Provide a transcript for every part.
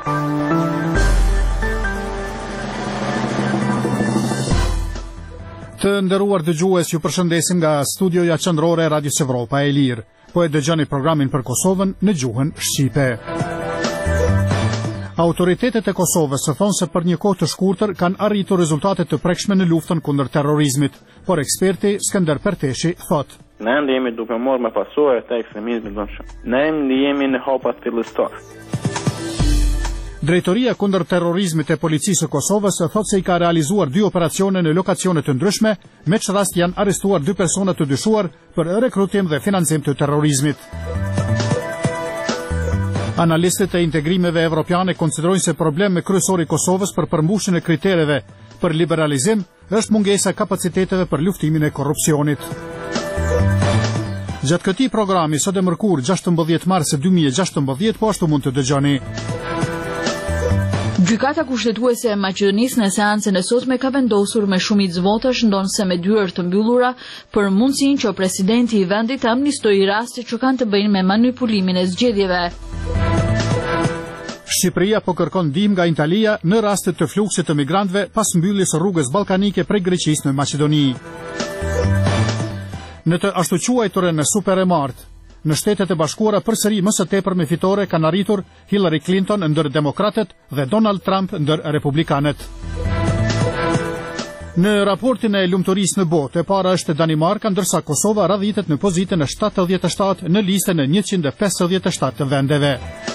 Të nderuar dëgjues, ju përshëndesim nga studioja qendrore e Radios Evropa e Lirë. Po e dëgjoni programin për Kosovën në gjuhën shqipe. Autoritetet e Kosovës thonë se për një kohë të shkurtër kanë arritur rezultate të prekshme në luftën kundër terrorizmit, por eksperti Skënder Perteshi thotë: Ne jemi duke marrë me pasojë të ekstremizmit dëmshëm. Ne jemi në hapa fillestar. Drejtoria kundër terrorizmit e policisë së Kosovës thotë se i ka realizuar 2 operacione në lokacione të ndryshme, me që rast janë arrestuar 2 persona të dyshuar për rekrutim dhe financim të terrorizmit. Analistët e integrimeve evropiane konsiderojnë se problemi kryesor i Kosovës për përmbushjen e kritereve për liberalizim është mungesa e kapaciteteve për luftimin e korrupsionit. Gjatë këtij programi sot e mërkur 16 mars 2016 po ashtu mund të dëgjoni: Gjykata kushtetuese e Maqedonisë në seancën e sotme ka vendosur me shumicë votash ndonse me dyert të mbyllura për mundësinë që presidenti i vendit të amnistojë raste që kanë të bëjnë me manipulimin e zgjedhjeve. Shqipëria po kërkon ndihmë nga Italia në raste të fluksit të migrantëve pas mbylljes së rrugës ballkanike prej Greqisë në Maqedoni. Në të ashtu quajturën në Super e Martë, në Shtetet e Bashkuara përsëri më së tepër me fitore kanë arritur Hillary Clinton ndër demokratët dhe Donald Trump ndër republikanët. Në raportin e lumturisë në botë, e para është Danimarka, ndërsa Kosova radhitet në pozitën e 77 në listën e 157 të vendeve.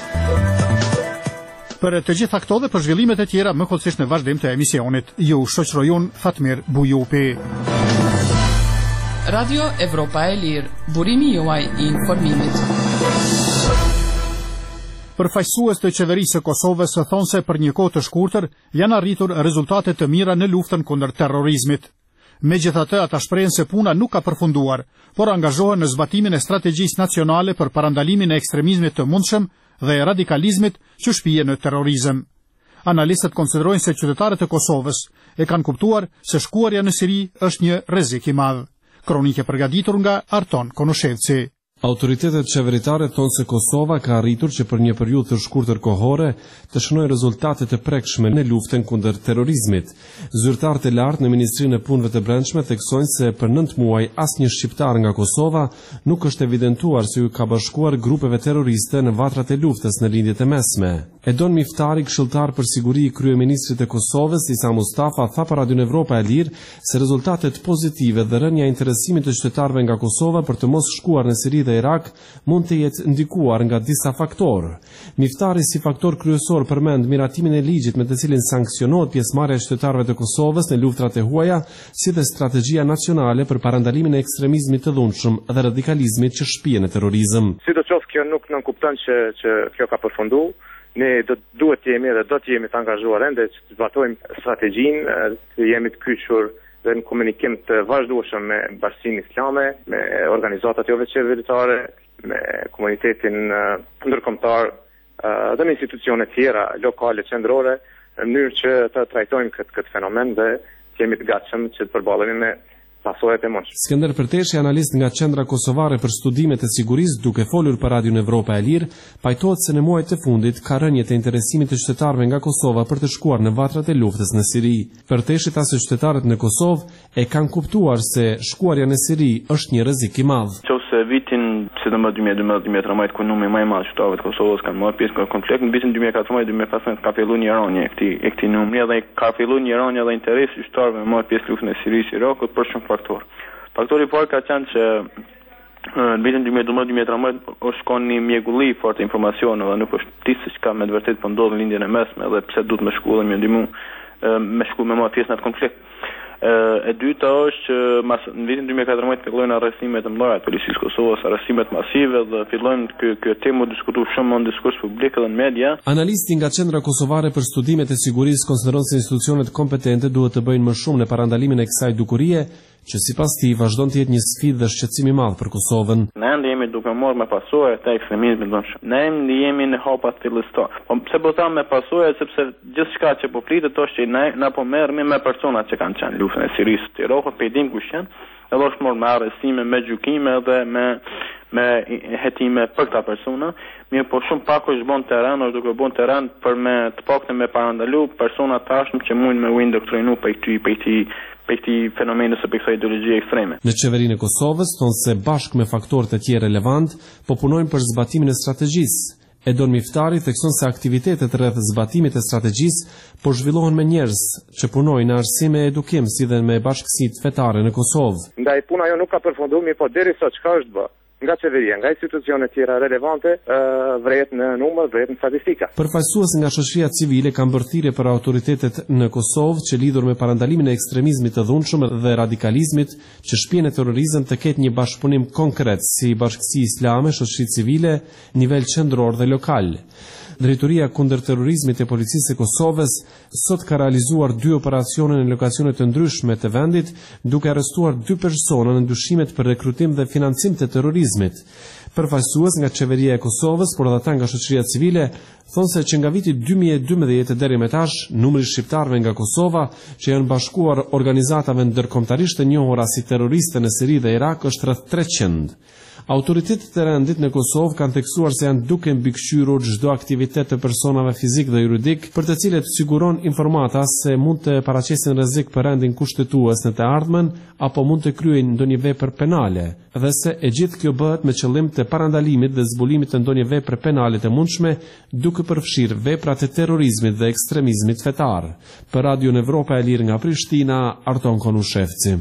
Për të gjitha këto dhe për zhvillimet e tjera, më kollësisht në vazhdim të emisionit, ju shoqëroj unë Fatmir Bujupi. Radio Evropa e Lirë, burimi juaj i informimit. Përfaqësues të qeverisë së Kosovës thonë se për një kohë të shkurtër janë arritur rezultate të mira në luftën kundër terrorizmit. Megjithatë, ata shprehen se puna nuk ka përfunduar, por angazhohen në zbatimin e strategjisë nacionale për parandalimin e ekstremizmit të mundshëm dhe radikalizmit që shpije në terrorizëm. Analistët konsiderojnë se qytetarët e Kosovës e kanë kuptuar se shkuarja në Siri është një rrezik i madh. Kronike përgatitur nga Arton Konoshevci. Autoritetet qeveritare thonë se Kosova ka arritur që për një periudhë të shkurtër kohore të shënojë rezultate të prekshme në luftën kundër terrorizmit. Zyrtarët e lartë në Ministrinë e Punëve të Brendshme theksojnë se për 9 muaj asnjë shqiptar nga Kosova nuk është evidentuar se u ka bashkuar grupeve terroriste në vatrat e luftës në lindjet e mesme. Edon Miftari, këshilltar për siguri i kryeministrit e Kosovës, Isa Mustafa, tha për Radion Evropa e Lirë se rezultatet pozitive dhe rënja e interesimit të qytetarëve nga Kosova për të mos shkuar në Siri dhe Irak mund të jetë ndikuar nga disa faktorë. Miftari si faktor kryesor përmend miratimin e ligjit me të cilin sanksionohet pjesëmarrja e qytetarëve të Kosovës në luftrat e huaja, si dhe strategjia nacionale për parandalimin e ekstremizmit të dhunshëm dhe radikalizmit që shpijen në terrorizëm. Sidoqoftë kjo nuk nënkupton që kjo ka përfunduar. Ne duhet të jemi dhe do të jemi të angazhuar ende që të zbatojmë strategjinë, të jemi të kyçur dhe në komunikim të vazhdueshëm me Bashkinë Islame, me organizatat jo qeveritare, me komunitetin ndërkombëtar dhe me institucione tjera lokale qendrore, në mënyrë që të trajtojmë këtë fenomen dhe të jemi të gatshëm që të përballemi me pasojat e mundshme. Skënder Perteshi, analist nga Qendra Kosovare për Studimet e Sigurisë, duke folur për Radion Evropa e Lirë, pajtohet se në muajt e fundit ka rënje të interesimit të qytetarëve nga Kosova për të shkuar në vatrat e luftës në Siri. Perteshi tha se qytetarët në Kosovë e kanë kuptuar se shkuarja në Siri është një rrezik i madh. Nëse vitin 2012-2013 ku numri më i madh qytetarëve të Kosovës kanë marrë pjesë në konflikt, në vitin 2014-2015 ka filluar një rënje e këtij numri dhe ka filluar një rënje dhe interesi i qytetarëve marrë pjesë në luftën e Sirisë, Irakut për shumë faktor. Faktori i parë ka qenë që në vitin 2012-2013 është kanë një mjegulli fort informacione dhe nuk është tisë që ka me të vërtet po ndodh në lindjen e mesme dhe pse duhet me shkollë me ndihmu me shkollë me marrë pjesë në atë konflikt. E dyta është që në vitin 2014 fillojnë arrestimet e mëdha të policisë Kosovës, arrestimet masive dhe fillojnë kjo temë diskutuar shumë në diskurs publik dhe në media. Analisti nga Qendra Kosovare për Studimet e Sigurisë konsideron se institucionet kompetente duhet të bëjnë më shumë në parandalimin e kësaj dukurie, që sipas tij vazhdon të jetë një sfidë dhe shqetësim i madh për Kosovën. Ne jemi duke marrë me pasojat e ekstremizmit dëmshëm. Ne jemi në hapa fillestar. Po pse po them me pasojat, sepse gjithçka që po flitet është që na po merremi me personat që kanë qenë luftën e Sirisë, Irakut, pe dim kush janë, edhe është marrë me arrestime, me gjykime dhe me hetime për këta persona, mirë po shumë pak është bon terren, është duke bon terren për me të paktën me parandalu persona tashmë që mund me u indoktrinu për këti fenomene së kësaj ideologjie ekstreme. Në qeverinë e Kosovës thonë se bashkë me faktorët e tjerë relevant, po punojnë për zbatimin e strategjisë. Edon Miftari thekson se aktivitetet rreth zbatimit të strategjisë po zhvillohen me njerëz që punojnë në arsim e edukim si dhe me bashkësitë fetare në Kosovë. Ndaj puna jo nuk ka përfunduar, po derisa çka është bë nga qeveria, nga institucionet tjera relevante, vret në numër, vret në statistika. Përfaqësues nga shoqëria civile kanë bërë thirrje për autoritetet në Kosovë që lidhur me parandalimin e ekstremizmit të dhunshëm dhe radikalizmit që shpjen e terrorizëm të ketë një bashkëpunim konkret si Bashkësia Islame, shoqëri civile, nivel qendror dhe lokal. Drejtoria kundër terrorizmit e Policisë së Kosovës sot ka realizuar 2 operacione në lokacione të ndryshme të vendit, duke arrestuar 2 persona në ndyshimet për rekrutim dhe financim të terrorizmit. Përfaqësues nga qeveria e Kosovës, por edhe ata nga shoqëria civile, thonë se që nga viti 2012 deri më tash, numri i shqiptarëve nga Kosova që janë bashkuar organizatave ndërkombëtarisht të njohura si terroriste në Siri dhe Irak është rreth 300. Autoritetet e rendit në Kosovë kanë theksuar se janë duke mbikëqyrur çdo aktivitet të personave fizik dhe juridik për të cilët siguron informata se mund të paraqesin rrezik për rendin kushtetues në të ardhmen apo mund të kryejnë ndonjë vepër penale, dhe se e gjithë kjo bëhet me qëllim të parandalimit dhe zbulimit të ndonjë vepre penale të mundshme, duke përfshirë vepra të terrorizmit dhe ekstremizmit fetar. Për Radio Evropa e Lirë nga Prishtina, Arton Konushevci.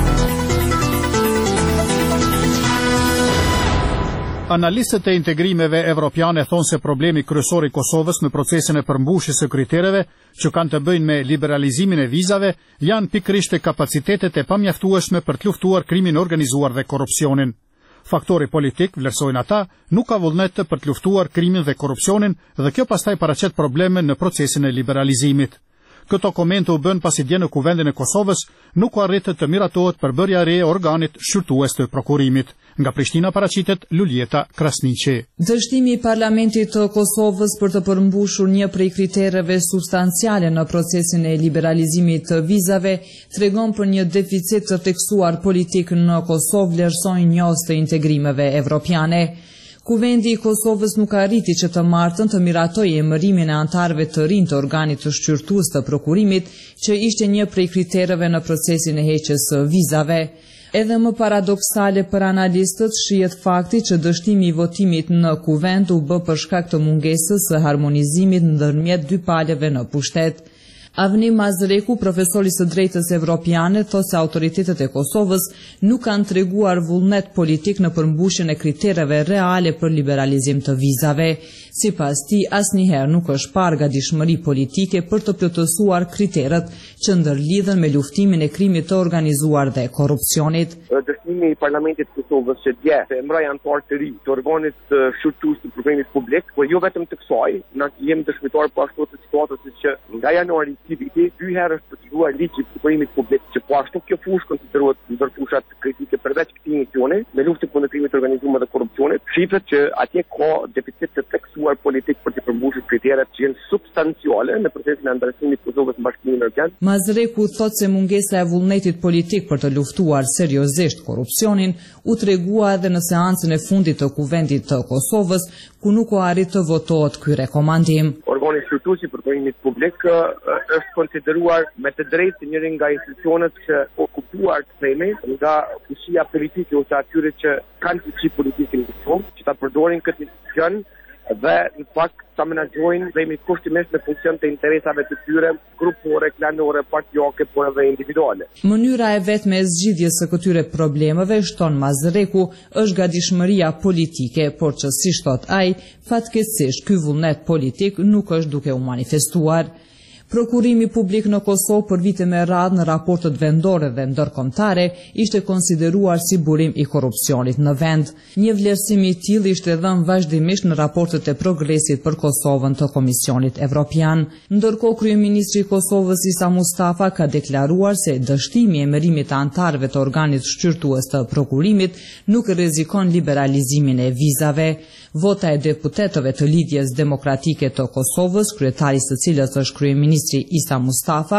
Analistët e integrimeve evropiane thonë se problemi kryesor i Kosovës në procesin e përmbushjes së kritereve që kanë të bëjnë me liberalizimin e vizave janë pikërisht kapacitetet e pamjaftueshme për të luftuar krimin organizuar dhe korrupsionin. Faktori politik, vlerësojnë ata, nuk ka vullnet për të luftuar krimin dhe korrupsionin dhe kjo pastaj paraqet probleme në procesin e liberalizimit. Këto komente u bën pasi dje në Kuvendin e Kosovës nuk u arritët të miratohet përbërja re e organit shqyrtues të prokurimit. Nga Prishtina paraqitet Luljeta Krasniqi. Dështimi i Parlamentit të Kosovës për të përmbushur një prej kritereve substanciale në procesin e liberalizimit të vizave tregon për një deficit të theksuar politik në Kosovë, vlerësojnë njohës të integrimeve evropiane. Kuvendi i Kosovës nuk arriti që të martën të miratojë emërimin e antarëve të rinj të organit të shqyrtues të prokurimit, që ishte një prej kritereve në procesin e heqjes së vizave. Edhe më paradoksale për analistët shihet fakti që dështimi i votimit në kuvend u bë për shkak të mungesës së harmonizimit ndërmjet dy palëve në pushtet. Avni Mazreku, profesori së drejtës evropiane, thotë se autoritetet e Kosovës nuk kanë treguar vullnet politik në përmbushjen e kritereve reale për liberalizim të vizave. Sipas tij, asnjëherë nuk është parë gatishmëri politike për të plotësuar kriteret që ndërlidhen me luftimin e krimit të organizuar dhe korrupsionit. Dështimi i Parlamentit të Kosovës që dje se emroi antar të ri të organit shqyrtues të prokurimit publik, por jo vetëm të kësaj, na jemi dëshmitar po ashtu të situatës që nga janari viti 2 herë është proceduar ligji i prokurimit publik që po ashtu kjo fushë konsiderohet ndër fushat kritike përveç këtij misioni me luftën kundër krimit të organizuar dhe korrupsionit. Shifret që atje ka deficit të theksuar politik për të përmbushur kriteret që janë substanciale në procesin e antarësimit të Kosovës në Bashkimin Evropian. Mazreku thotë se mungesa e vullnetit politik për të luftuar seriozisht korrupsionin u tregua edhe në seancën e fundit të Kuvendit të Kosovës, ku nuk u arrit të votohet ky rekomandim. Organi shqyrtues i prokurimit publik është konsideruar me të drejtë njëri nga institucionet që okupuar të themi nga fushia politike ose atyre që kanë fuqi politike në Kosovë, që ta përdorin këtë institucion dhe në fakt ta menaxhojnë dhe imi kushtimisht në funksion të interesave të tyre grupore, klanore, partijake, por edhe individuale. Mënyra e vetme e zgjidhjes së këtyre problemeve, shton Mazreku, është gatishmëria politike, por që si thot ai, fatkeqësisht ky vullnet politik nuk është duke u manifestuar. Prokurimi publik në Kosovë për vite me radhë në raportet vendore dhe ndërkombëtare ishte konsideruar si burim i korrupsionit në vend. Një vlerësim i tillë ishte dhënë vazhdimisht në raportet e progresit për Kosovën të Komisionit Evropian. Ndërkohë kryeministri i Kosovës Isa Mustafa ka deklaruar se dështimi i emërimit të antarëve të organit shqyrtues të prokurimit nuk rrezikon liberalizimin e vizave. Vota e deputetëve të Lidhjes Demokratike të Kosovës, kryetari së cilës është kryeministri Isa Mustafa,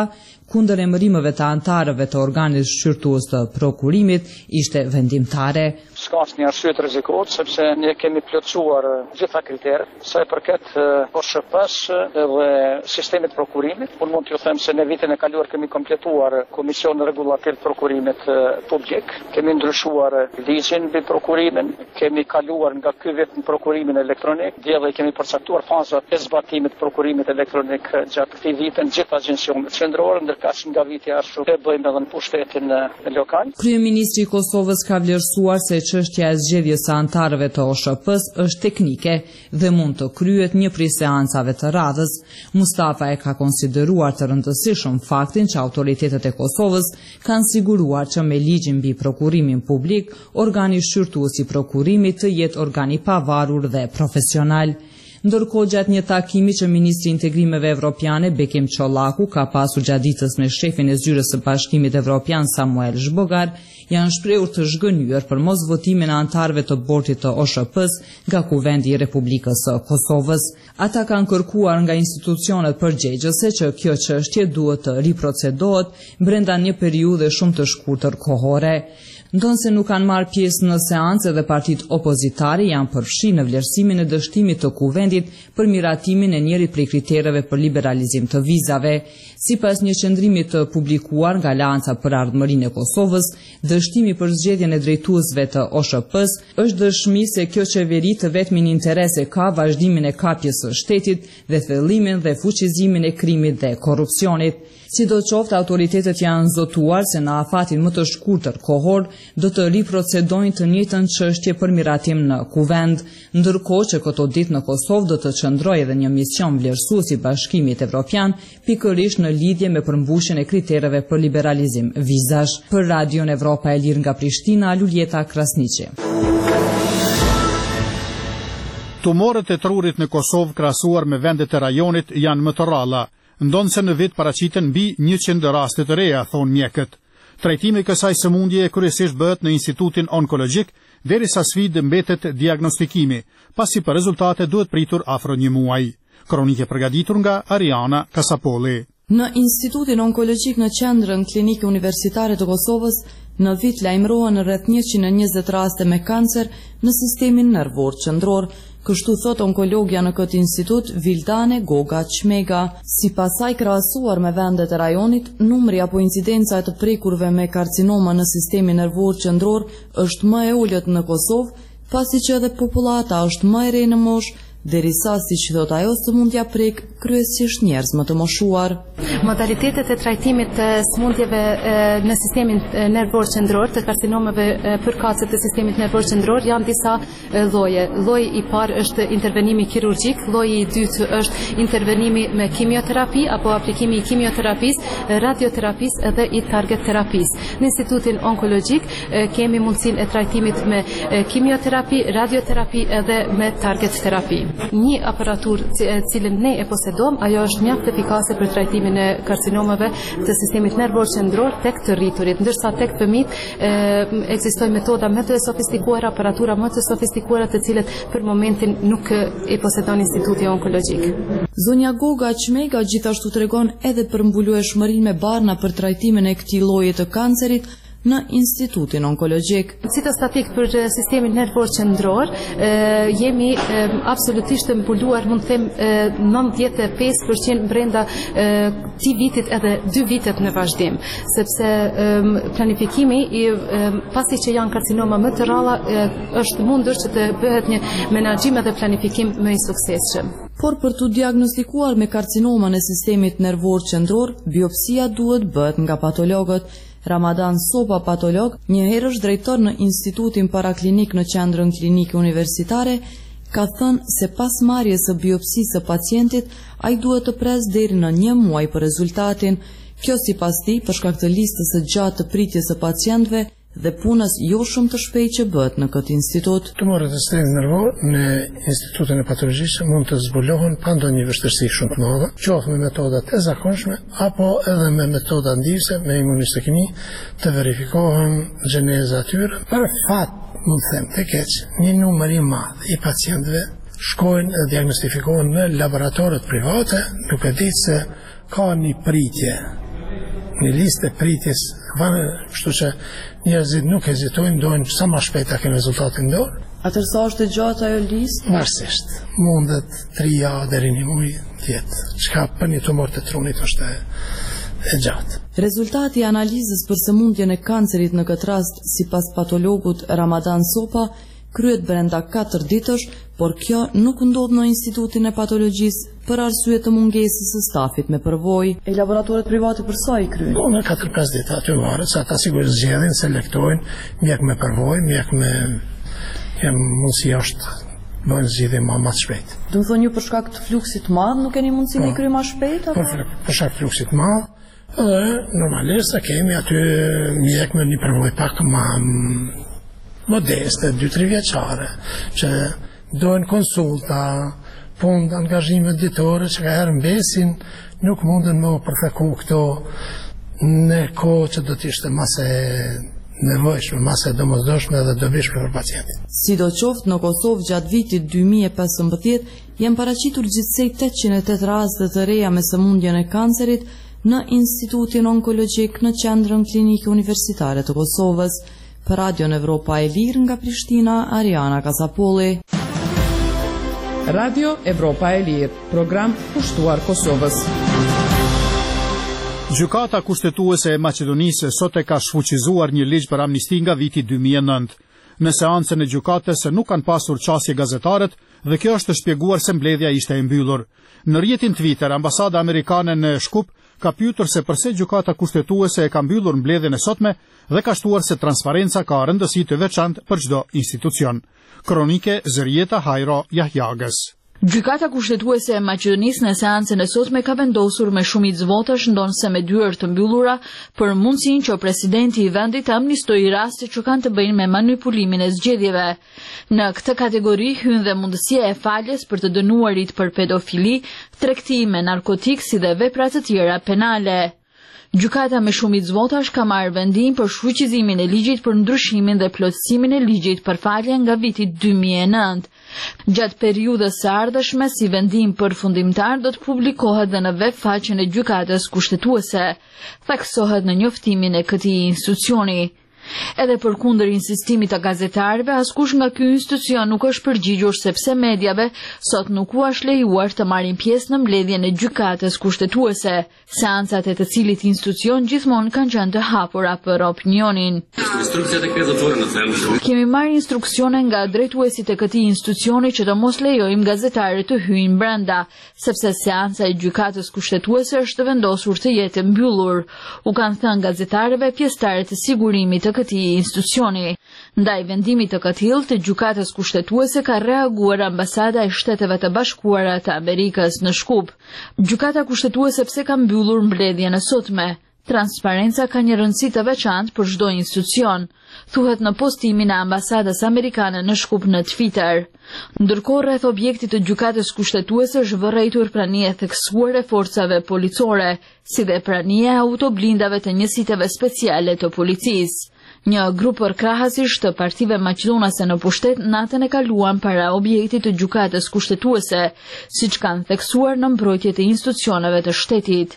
kundër emërimeve të antarëve të organit shqyrtues të prokurimit ishte vendimtare. S'ka asnjë arsye të rrezikohet sepse ne kemi plotësuar gjitha kriteret sa i përket OSHP-s dhe sistemit prokurimit. Unë mund t'ju them se në vitin e kaluar kemi kompletuar Komisionin Rregullator të Prokurimit Publik, kemi ndryshuar ligjin mbi prokurimin, kemi kaluar nga ky vit në prokurimin elektronik, dhe kemi përcaktuar fazat e zbatimit të prokurimit elektronik gjatë këtij viti në gjithë agjencionet qendrore, ndërkaq nga viti i ardhshëm e bëjmë edhe në pushtetin lokal. Kryeministri i Kosovës ka vlerësuar se çështja e zgjedhjes së antarëve të OSHP-s është teknike dhe mund të kryhet një prej seancave të radhës. Mustafa e ka konsideruar të rëndësishëm faktin që autoritetet e Kosovës kanë siguruar që me ligjin mbi prokurimin publik, organi shqyrtues i prokurimit të jetë organ i pavarur dhe profesional. Ndërkohë gjatë një takimi që Ministri i Integrimeve Evropiane Bekim Çollaku ka pasur gjatë ditës me shefin e zyrës së Bashkimit Evropian Samuel Zhbogar, janë shprehur të zhgënjur për mosvotimin e antarëve të bortit të OSHP-s nga Kuvendi i Republikës së Kosovës. Ata kanë kërkuar nga institucionet përgjegjëse që kjo çështje duhet të riprocedohet brenda një periudhe shumë të shkurtër kohore. Ndonse nuk kanë marrë pjesë në seancë dhe partitë opozitare janë përfshirë në vlerësimin e dështimit të Kuvendit për miratimin e njërit prej kritereve për liberalizim të vizave. Sipas një qendrimi të publikuar nga Alianca për Ardhmërinë e Kosovës, dështimi për zgjedhjen e drejtuesve të OSHP-s është dëshmi se kjo qeveri të vetmin interes e ka vazhdimin e kapjes së shtetit dhe thellimin dhe fuqizimin e krimit dhe korrupsionit. Sidoqoftë, autoritetet janë zotuar se në afatin më të shkurtër kohor do të riprocedojnë të njëjtën çështje për miratim në Kuvend, ndërkohë që këto ditë në Kosovë do të qëndrojë edhe një mision vlerësues i Bashkimit Evropian pikërisht në lidhje me përmbushjen e kritereve për liberalizim vizash. Për Radion Evropa e Lirë nga Prishtina, Luljeta Krasniqi. Tumorët e trurit në Kosovë krahasuar me vendet e rajonit janë më të rralla. Ndonë se në vit paraqiten mbi 100 raste të reja, thonë mjekët. Trajtimi kësaj sëmundjeje kryesisht bëhet në Institutin Onkologjik, derisa sfidë mbetet diagnostikimi, pasi për rezultate duhet pritur afro një muaj. Kronike përgatitur nga Ariana Kasapolli. Në Institutin Onkologjik në Qendrën Klinike Universitare të Kosovës, në vit lajmërohen rreth 120 raste me kancer në sistemin nervor qendror. Kështu thot onkologja në këtë institut Vildane Goga Çmega. Sipas saj, krahasuar me vendet e rajonit, numri apo incidenca e të prekurve me karcinoma në sistemin nervor qendror është më e ulët në Kosovë, pasi që edhe popullata është më e re në moshë, derisa, siç thot ajo, sëmundja prek kryesisht njerëz më të moshuar. Modalitetet e trajtimit të sëmundjeve në sistemin nervor qendror, të karcinomave përkatëse të sistemit nervor qendror janë disa lloje. Lloji i parë është intervenimi kirurgjik, lloji i dytë është intervenimi me kimioterapi apo aplikimi i kimioterapisë, radioterapisë edhe i target terapisë. Në Institutin Onkologjik kemi mundësinë e trajtimit me kimioterapi, radioterapi edhe me target terapi. Një aparatur cilën ne e posedom, ajo është mjaft efikase për trajtimin e karcinomave të sistemit nervor qendror tek të rriturit, ndërsa tek fëmijët ekzistojnë metoda më të sofistikuara, aparatura më të sofistikuara të cilët për momentin nuk e posedon Instituti Onkologjik. Zonja Goga Çmega gjithashtu tregon edhe për mbulueshmërinë me barna për trajtimin e këtij lloji të kancerit në Institutin Onkologjik. Citostatik për sistemin nervor qendror jemi absolutisht të mbuluar, mund të them 95% brenda këtij vitit edhe 2 vitet në vazhdim, sepse planifikimi pasi që janë karcinoma më të rralla është mundur që të bëhet një menaxhim edhe planifikim më i suksesshëm. Por për të diagnostikuar me karcinoma në sistemit nervor qendror, biopsia duhet bëhet nga patologët. Ramadan Sopa, patolog, një herë është drejtor në Institutin Paraklinik në Qendrën Klinike Universitare, ka thënë se pas marrjes së biopsisë së pacientit, ai duhet të presë deri në 1 muaj për rezultatin. Kjo sipas tij për shkak të listës së gjatë të pritjes së pacientëve dhe punës jo shumë të shpejtë që bëhet në këtë institut. Tumorët e sistemit nervor në Institutin e Patologjisë mund të zbulohen pa ndonjë vështirësi shumë të madhe, qoftë me metoda të zakonshme apo edhe me metoda ndihse me imunistekmi të verifikohen gjeneza e tyre. Për fat, mund të them të keq, një numër i madh i pacientëve shkojnë dhe diagnostifikohen në laboratoret private, duke ditë se ka një pritje një listë pritjes, kështu që njerëzit nuk hezitojnë, dojnë sa më shpejt ta kenë rezultatin dorë. Atëherë sa është e gjatë ajo listë? Varsisht, mundet 3 javë deri në 1 muaj tjetë. Çka për një tumor të trunit është e gjatë. Rezultati i analizës për sëmundjen e kancerit në këtë rast, sipas patologut Ramadan Sopa, kryet brenda 4 ditësh, por kjo nuk ndodh në Institutin e Patologjisë për arsye të mungesës së stafit me përvojë. E laboratoret private për sa i kryen? Në 4-5 ditë aty varet, sa ata sigurisht zgjedhin, selektojnë mjek me përvojë, mjek me mundësi është bëjnë zgjidhje më të shpejt. Do të thonë ju për shkak të fluksit të madh nuk keni mundësi me kry më shpejt apo? Për shkak të fluksit të madh, normalisht kemi aty mjek me një përvojë pak më modeste, 2-3 vjeçare, që dojnë konsulta, punë, angazhime ditore, që ka herë mbesin, nuk mundën me përfeku këto në kohë që do t'ishte mase nevojshme, mase domosdoshme dhe dobishme për pacientin. Sidoqoftë në Kosovë gjatë vitit 2015 janë paraqitur gjithsej 808 raste të reja me sëmundjen e kancerit në Institutin Onkologjik në Qendrën Klinike Universitare të Kosovës. Për Radio Evropa e Lirë nga Prishtina, Ariana Kasapolli. Radio Evropa e Lirë, program kushtuar Kosovës. Gjykata kushtetuese e Maqedonisë sot e ka shfuqizuar një ligj për amnisti nga viti 2009. Në seancën e gjykatës nuk kanë pasur qasje gazetarët dhe kjo është shpjeguar se mbledhja ishte e mbyllur. Në rrjetin Twitter, ambasada amerikane në Shkup ka pyetur se pse gjykata kushtetuese e ka mbyllur mbledhjen e sotme dhe ka shtuar se transparenca ka rëndësi të veçantë për çdo institucion. Kronike Zërieta Hajro Jahjagës. Gjykata kushtetuese e Maqedonisë në seancën e sotme ka vendosur me shumicë votash ndonse me dyert të mbyllura për mundësinë që presidenti i vendit të amnistojë rastet që kanë të bëjnë me manipulimin e zgjedhjeve. Në këtë kategori hyn dhe mundësia e faljes për të dënuarit për pedofili, tregtim me narkotik si dhe vepra të tjera penale. Gjykata me shumicë votash ka marrë vendim për shfuqizimin e ligjit për ndryshimin dhe plotësimin e ligjit për falje nga viti 2009. Gjatë periudhës së ardhshme, si vendim përfundimtar do të publikohet dhe në web faqen e gjykatës kushtetuese, theksohet në njoftimin e këtij institucioni. Edhe përkundër insistimit të gazetarëve, askush nga ky institucion nuk është përgjigjur sepse mediave sot nuk u është lejuar të marrin pjesë në mbledhjen e gjykatës kushtetuese, seancat e të cilit institucion gjithmonë kanë qenë të hapura për opinionin. Kemi marrë instruksione nga drejtuesit e këtij institucioni që të mos lejojmë gazetarët të hyjnë brenda, sepse seanca e gjykatës kushtetuese është vendosur të jetë mbyllur, u kanë thënë gazetarëve pjesëtarë të sigurimit të këtij institucioni. Ndaj vendimit të këtillë të gjykatës kushtetuese ka reaguar ambasada e Shteteve të Bashkuara të Amerikës në Shkup. Gjykata kushtetuese pse ka mbyllur mbledhjen e sotme? Transparenca ka një rëndësi të veçantë për çdo institucion, thuhet në postimin e ambasadës amerikane në Shkup në Twitter. Ndërkohë rreth objektit të gjykatës kushtetuese është vërejtur prania e theksuar e forcave policore, si dhe prania e autoblindave të njësiteve speciale të policisë. Një grup përkrahasish të partive maqedonase në pushtet natën e kaluan para objektit të gjykatës kushtetuese, siç kanë theksuar në mbrojtje të institucioneve të shtetit.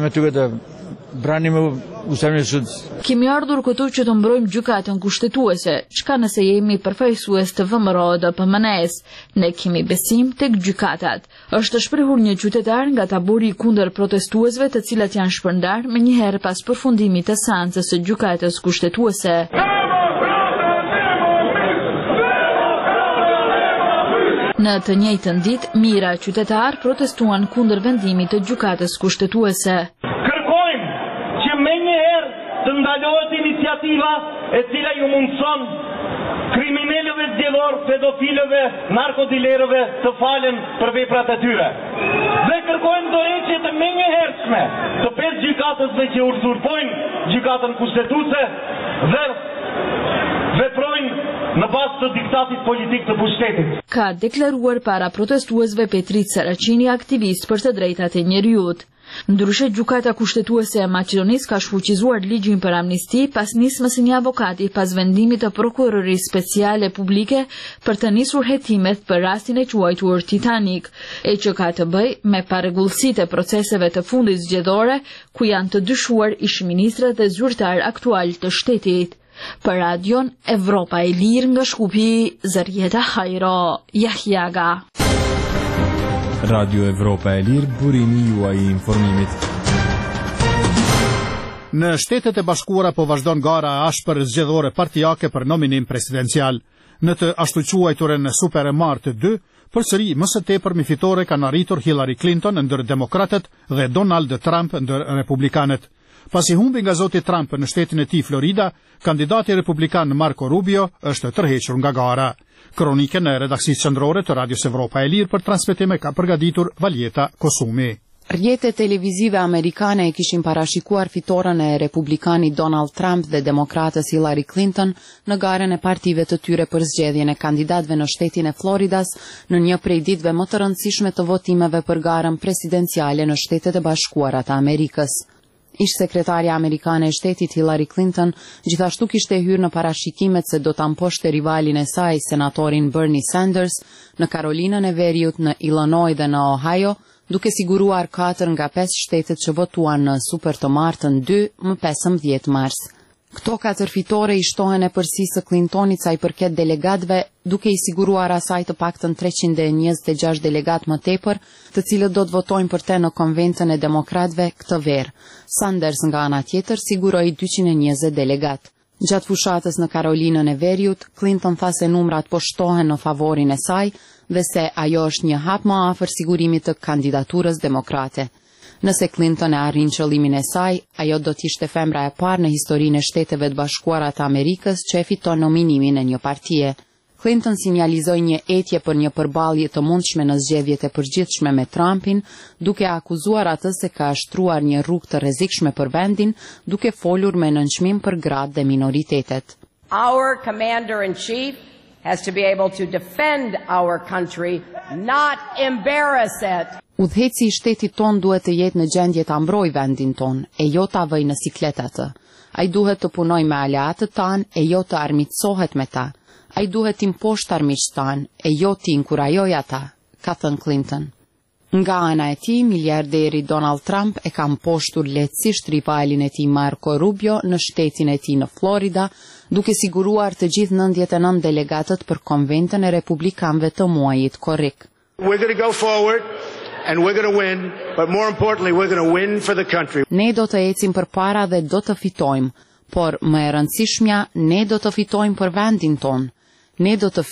Kemi ardhur këtu që të mbrojmë gjykatën kushtetuese, çka nëse jemi përfaqësues të VMRO dhe PMN-s, ne kemi besim tek gjykatat. Është shprehur një qytetar nga tabori kundër protestuesve të cilat janë shpërndar më një herë pas përfundimit të seancës së gjykatës kushtetuese. Në të njëjtën ditë, mijëra qytetar protestuan kundër vendimit të gjykatës kushtetuese. Kërkojmë që menjëherë të ndalohet iniciativa e cila ju mundson kriminalëve zgjedhor, pedofilëve, narkodilerëve të falen për veprat e tyre. Dhe kërkojmë dorëheqje të menjëhershme të 5 gjykatësve që uzurpojnë gjykatën kushtetuese dhe veprojnë në bazë të diktatit politik të pushtetit. Ka deklaruar para protestuesve Petrit Saracini, aktivist për të drejtat e njerëzit. Ndryshe, gjykata kushtetuese e Maqedonisë ka shfuqizuar ligjin për amnisti pas nismës së një avokati pas vendimit të prokurorisë speciale publike për të nisur hetimet për rastin e quajtur Titanic, e që ka të bëjë me parregullsitë e proceseve të fundit zgjedhore ku janë të dyshuar ish-ministrat dhe zyrtar aktual të shtetit. Për radion Evropa e Lirë nga Shkupi, Zarieta Hajro, Jahjaga. Radio Evropa e Lirë, burimi juaj i informimit. Në Shtetet e Bashkuara po vazhdon gara e ashpër zgjedhore partijake për nominim presidencial. Në të ashtu quajturën Supermarket 2, përsëri më së tepër mi fitore kanë arritur Hillary Clinton ndër demokratët dhe Donald Trump ndër republikanët. Pasi humbi nga zoti Trump në shtetin e tij Florida, kandidati republikan Marco Rubio është tërhequr nga gara. Kronikën e redaksisë qendrore të Radios Evropa e Lirë për transmetime ka përgatitur Valjeta Kosumi. Rrjetet televizive amerikane e kishin parashikuar fitoren e republikanit Donald Trump dhe demokratës Hillary Clinton në garën e partive të tyre për zgjedhjen e kandidatëve në shtetin e Floridas në një prej ditëve më të rëndësishme të votimeve për garën presidenciale në Shtetet e Bashkuara të Amerikës. Ish-sekretarja amerikane e shtetit Hillary Clinton gjithashtu kishte hyrë në parashikimet se do ta mposhte rivalin e saj, senatorin Bernie Sanders, në Karolinën e Veriut, në Illinois dhe në Ohio, duke siguruar 4 nga 5 shtetet që votuan në super të martën 2 më 15 mars. Këto 4 fitore i shtohen e përsisë së Clintonit sa i përket delegatëve, duke i siguruar asaj të paktën 326 delegat më tepër, të cilët do të votojnë për te në konventën e demokratëve këtë verë. Sanders nga ana tjetër siguroi 220 delegat. Gjatë fushatës në Karolinën e Veriut, Clinton tha se numrat po shtohen në favorin e saj dhe se ajo është një hap më afër sigurimit të kandidaturës demokrate. Nëse Clinton e arrin qëllimin e saj, ajo do të ishte femra e parë në historinë e Shteteve të Bashkuara të Amerikës që e fiton nominimin e një partie. Clinton sinjalizoi një etje për një përballje të mundshme në zgjedhjet e përgjithshme me Trumpin, duke akuzuar atë se ka shtruar një rrugë të rrezikshme për vendin, duke folur me nënçmim për gratë dhe minoritetet. Our commander-in-chief has to be able to defend our country, not embarrass it. Udhëheci i shtetit ton duhet të jetë në gjendje ta mbrojë vendin ton, e jo ta vëjë në siklet atë. Ai duhet të punojë me aleatët tanë, e jo të armiqësohet me ta. Ai duhet të imposhtë armiqtë tanë, e jo të inkurajojë ata, ka thënë Clinton. Nga ana e tij, miliarderi Donald Trump e ka mposhtur lehtësisht rivalin e tij Marco Rubio në shtetin e tij në Florida, duke siguruar të gjithë 99 delegatët për konventën e republikanëve të muajit korrik. We're going to go forward. And we're going to win, but more importantly, we're going to win for the country. Ne do të ecim përpara dhe do të fitojmë, por më e rëndësishmja, ne do të fitojmë për vendin ton. Ne do të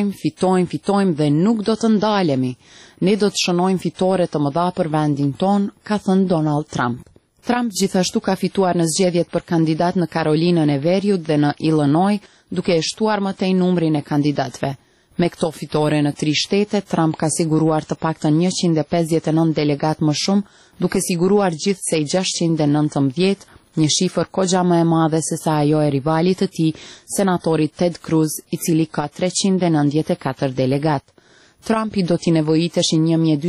fitojmë dhe nuk do të ndalemi. Ne do të shënojmë fitore të mëdha për vendin ton, ka thënë Donald Trump. Trump gjithashtu ka fituar në zgjedhjet për kandidat në Karolinën e Veriut dhe në Illinois, duke e shtuar më tej numrin e kandidatëve. Me këto fitore në 3 shtete, Trump ka siguruar të paktën 159 delegat më shumë, duke siguruar gjithsej 619, një shifër kogja më e madhe se sa ajo e rivalit të tij, senatori Ted Cruz, i cili ka 394 delegat. Trumpi do t'i nevojiteshin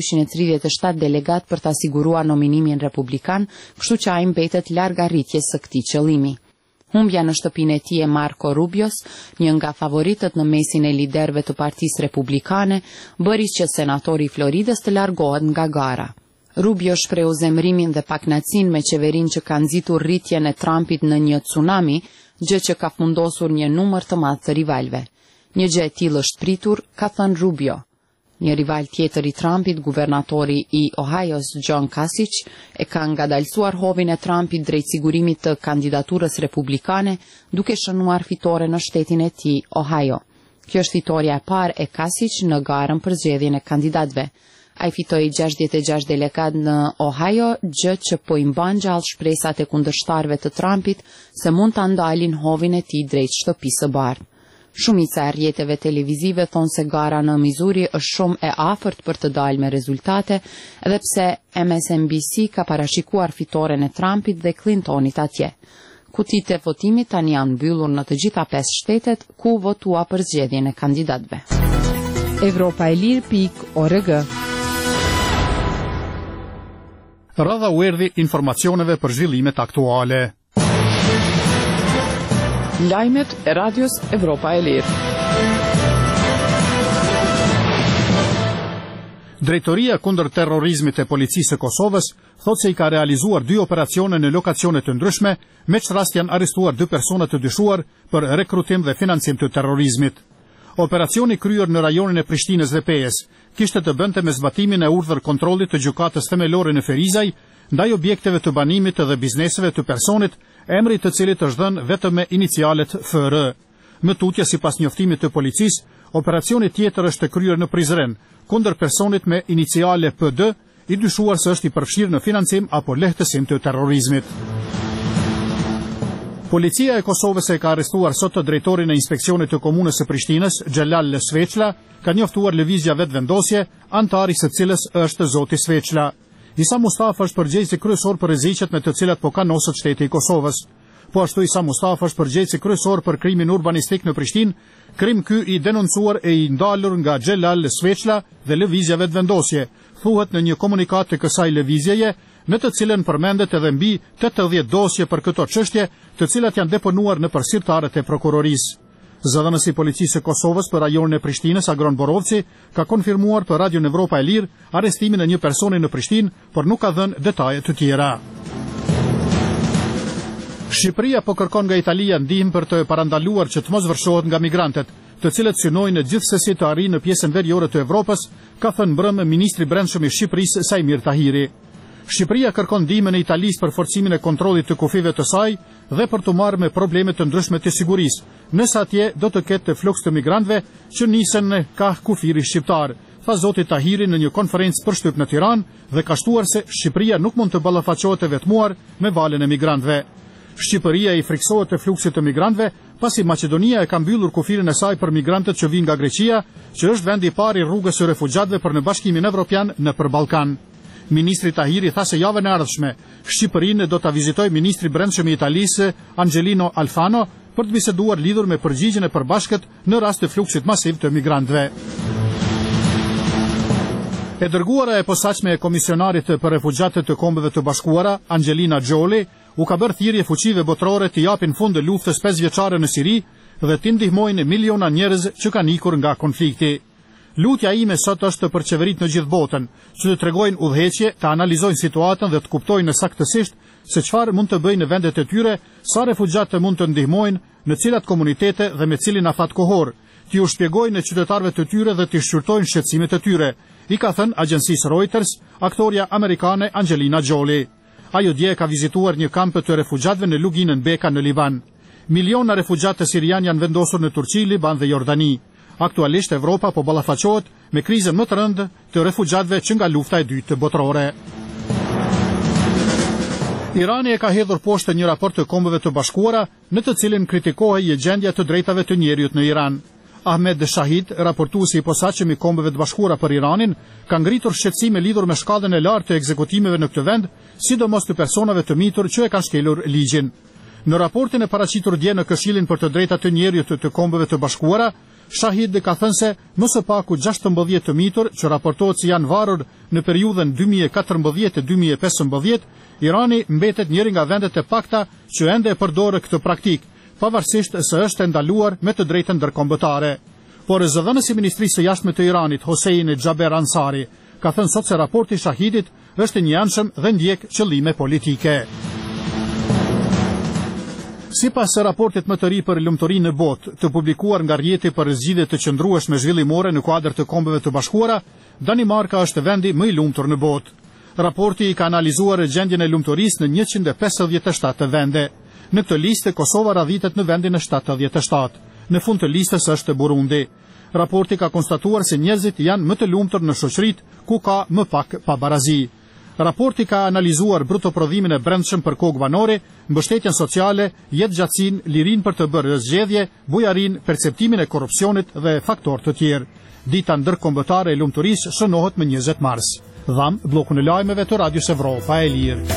1237 delegat për ta siguruar nominimin republikan, kështu që ai mbetet larg arritjes së këtij qëllimi. Humbja në shtëpinë e tij e Marco Rubios, një nga favoritët në mesin e liderëve të Partisë Republikane, bëri që senatori i Floridës të largohet nga gara. Rubio shprehu zemrimin dhe pakënaqësinë me qeverinë që ka nxitur rritjen e Trumpit në një tsunami, gjë që ka fundosur një numër të madh të rivalëve. Një gjë e tillë është pritur, ka thënë Rubio. Një rival tjetër i Trumpit, guvernatori i Ohio's John Kasich, e ka ngadalësuar hovin e Trumpit drejt sigurimit të kandidaturës republikane, duke shënuar fitore në shtetin e tij, Ohio. Kjo është fitoria e parë e Kasich në garën për zgjedhjen e kandidatëve. Ai fitoi 66 delegat në Ohio, gjë që po i mban gjallë shpresat e kundërshtarëve të Trumpit se mund ta ndalin hovin e tij drejt shtëpisë së bardhë. Shumica e rrjeteve televizive thonë se gara në Missouri është shumë e afërt për të dalë me rezultate, edhe pse MSNBC ka parashikuar fitoren e Trumpit dhe Clintonit atje. Kutitë e votimit tani janë mbyllur në të gjitha 5 shtetet ku votua për zgjedhjen e kandidatëve. Evropa e Lirë.org Radha u erdhi informacioneve për zhvillimet aktuale. Lajmet e Radios Evropa e Lirë. Drejtoria kundër terrorizmit e Policisë së Kosovës thot se i ka realizuar 2 operacione në lokacione të ndryshme, me që rast janë arrestuar 2 persona të dyshuar për rekrutim dhe financim të terrorizmit. Operacioni kryer në rajonin e Prishtinës dhe Pejës kishte të bënte me zbatimin e urdhër kontrollit të gjykatës themelore në Ferizaj ndaj objekteve të banimit dhe bizneseve të personit, emri të cilit është dhënë vetëm me inicialet FR. Më tutje, sipas njoftimit të policisë, operacioni tjetër është kryer në Prizren kundër personit me iniciale PD, i dyshuar se është i përfshirë në financim apo lehtësim të terrorizmit. Policia e Kosovës e ka arrestuar sot të drejtorin e inspeksionit të komunës së Prishtinës, Xhelal Sveçla, ka njoftuar lëvizja vetvendosje, antari së cilës është zoti Sveçla. Isa Mustafa është përgjegjësi kryesor për rreziqet me të cilat po kanosët shteti i Kosovës. Po ashtu Isa Mustafa është përgjegjësi kryesor për krimin urbanistik në Prishtinë, krim ky i denoncuar e i ndalur nga Xhelal Sveçla dhe lëvizja vetvendosje, thuhet në një komunikat të kësaj lëvizjeje, në të cilën përmendet edhe mbi 80 dosje për këto çështje, të cilat janë deponuar në përsirtarët e prokurorisë. Zëdhënësi i Policisë së Kosovës për rajonin e Prishtinës, Agron Borovci, ka konfirmuar për Radio Evropa e Lirë arrestimin e një personi në Prishtinë, por nuk ka dhënë detaje të tjera. Shqipëria po kërkon nga Italia ndihmë për të parandaluar që të mos vërshohet nga migrantët, të cilët synojnë gjithsesi të arrijnë në pjesën veriore të Evropës, ka thënë mbrëmë ministri i brendshëm i Shqipërisë Sajmir Tahiri. Shqipëria kërkon ndihmën e Italisë për forcimin e kontrollit të kufive të saj dhe për të marrë me probleme të ndryshme të sigurisë, nëse atje do të ketë fluks të migrantëve që nisen në kah kufiri shqiptar, tha zoti Tahiri në një konferencë për shtyp në Tiranë dhe ka shtuar se Shqipëria nuk mund të ballafaqohet e vetmuar me valën e migrantëve. Shqipëria i friksohet të fluksit të migrantëve, pasi Maqedonia e ka mbyllur kufirin e saj për migrantët që vijnë nga Greqia, që është vendi i parë i rrugës së refugjatëve për në Bashkimin Evropian nëpër Ballkan. Ministri Tahiri tha se javën e ardhshme Shqipërinë do ta vizitojë ministri i brendshëm i Italisë Angelino Alfano për të biseduar lidhur me përgjigjen e përbashkët në rast të fluksit masiv të migrantëve. E dërguara e posaçme e komisionarit për refugjatët të Kombeve të Bashkuara, Angelina Jolie, u ka bërë thirrje fuqive botërore të japin fund luftës 5 vjeçare në Siri dhe të ndihmojnë miliona njerëz që kanë ikur nga konflikti. Lutja ime sot është për qeveritë në gjithë botën, që të tregojnë udhëheqje, të analizojnë situatën dhe të kuptojnë në saktësisht se çfarë mund të bëjnë në vendet e tyre, sa refugjatë mund të ndihmojnë, në cilat komunitete dhe me cilin afat kohor, t'ju shpjegojnë në qytetarëve të tyre dhe t'i shqyrtojnë shqetësimet e tyre, i ka thënë agjencisë Reuters, aktoria amerikane Angelina Jolie. Ajo dje ka vizituar një kamp të refugjatëve në luginën Beka në Liban. Miliona refugjatë sirian janë vendosur në Turqi, Liban dhe Jordani. Aktualisht Evropa po ballafaqohet me krizën më të rëndë të refugjatëve që nga lufta e dytë botërore. Irani e ka hedhur poshtë një raport të Kombeve të Bashkuara në të cilin kritikohej gjendja të drejtave të njerëzit në Iran. Ahmed Shahid, raportuesi i posaçëm i Kombeve të Bashkuara për Iranin, ka ngritur shqetësime lidhur me shkallën e lartë të ekzekutimeve në këtë vend, sidomos të personave të mitur që e kanë shkelur ligjin. Në raportin e paraqitur dje në Këshillin për të drejtat të njerëzit të Kombeve të Bashkuara, Shahid ka thënë se më së paku 16 të mitur që raportohet se janë varur në periudhën 2014-2015, Irani mbetet njëri nga vendet e pakta që ende e përdorë këtë praktik, pavarësisht se është ndaluar me të drejtën ndërkombëtare. Por zëdhënësi i Ministrisë së Jashtme të Iranit, Hossein Jaber Ansari, ka thënë sot se raporti i Shahidit është i njanshëm dhe ndjek qëllime politike. Sipas raportit më të ri për lumturinë në botë, të publikuar nga rrjeti për zgjidhje të qëndrueshme zhvillimore në kuadër të Kombeve të Bashkuara, Danimarka është vendi më i lumtur në botë. Raporti ka analizuar gjendjen e lumturisë në 157 vende. Në këtë listë Kosova radhitet në vendin e 77. Në fund të listës është Burundi. Raporti ka konstatuar se njerëzit janë më të lumtur në shoqëritë ku ka më pak pabarazi. Raporti ka analizuar brutoprodhimin e brendshëm për kohë banore, mbështetjen sociale, jetëgjatësinë, lirinë për të bërë zgjedhje, bujarinë, perceptimin e korrupsionit dhe faktorë të tjerë. Dita ndërkombëtare e lumturisë shënohet më 20 mars. Dham bllokun e lajmeve të Radios Evropa e Lirë.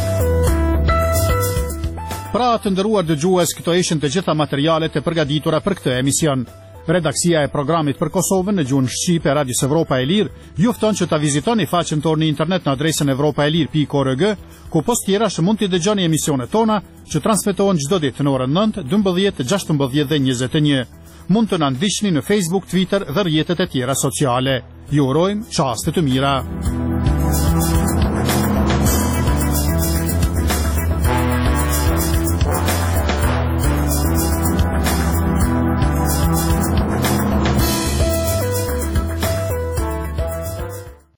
Pra të nderuar dëgjues, këto ishin të gjitha materialet e përgatitura për këtë emision. Redaksia e programit për Kosovën në gjuhën shqipe e Radios Evropa e Lirë ju fton që ta vizitoni faqen tonë në internet në adresën evropaelir.org, ku post tjerash mund t'i dëgjoni emisionet tona që transmetohen çdo ditë në orën 9, 12, 16 dhe 21. Mund të na ndiqni në Facebook, Twitter dhe rrjetet e tjera sociale. Ju urojmë çaste të mira.